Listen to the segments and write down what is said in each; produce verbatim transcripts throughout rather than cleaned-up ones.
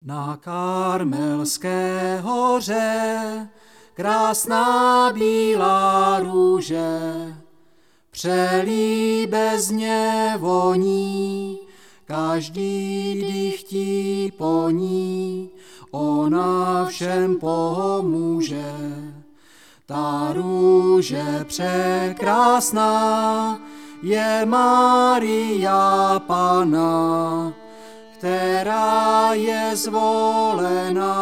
Na Karmelské hoře krásná bílá růže přelíbezně voní, každý dýchtí po ní, ona všem pomůže. Ta růže překrásná je Maria Panna, která je zvolená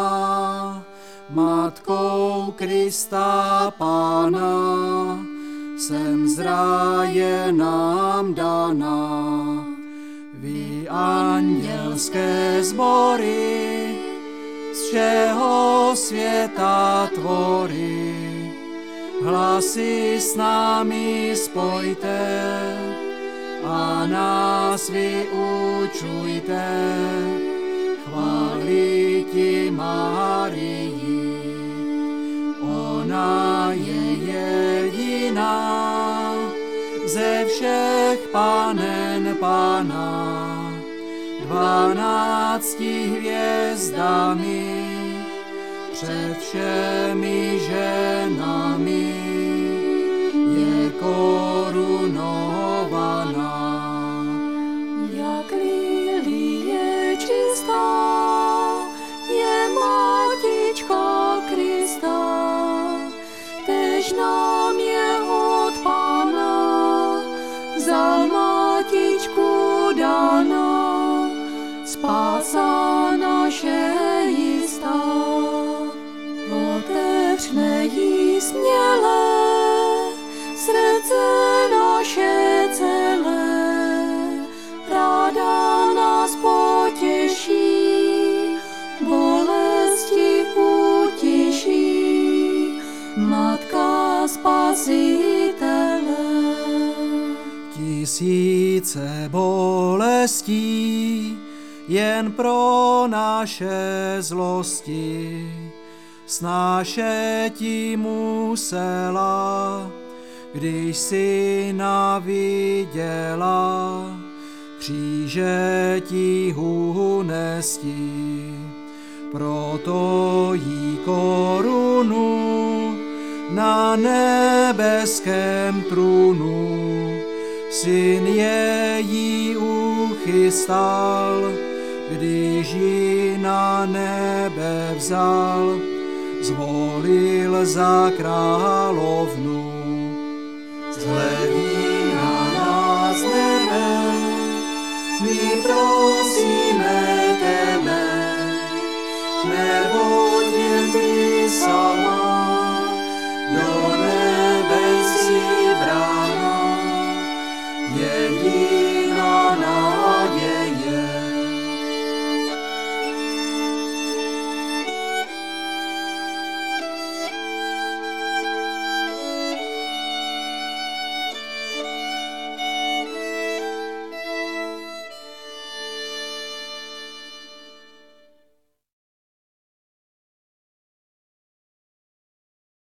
Matkou Krista Pána, sem z ráje nám daná. Vy andělské sbory z všeho světa tvory, hlasy s námi spojte a nás vyučujte chváliti Marii. Ona je jediná ze všech panen Pána, dvanácti hvězdami před všemi ženami je korunovaná. Jak lilie čistá je Matička Krista, tež nám je od Pána za Matičku dána, spása naše jistá. Otevřme jí směle srdce naše celé, ráda nás potěší, bolesti utiší, Matka Spasitele. Tisíce bolestí jen pro naše zlosti snášeti musela, když syna viděla kříže ti hunesti. Proto jí korunu na nebeském trůnu syn její uchystal, když ji na nebe vzal, zvolil za královnu. Zhlédni na nás, nebe, my prosíme tebe, neboť jen ty sama do nebe jsi brána, jediná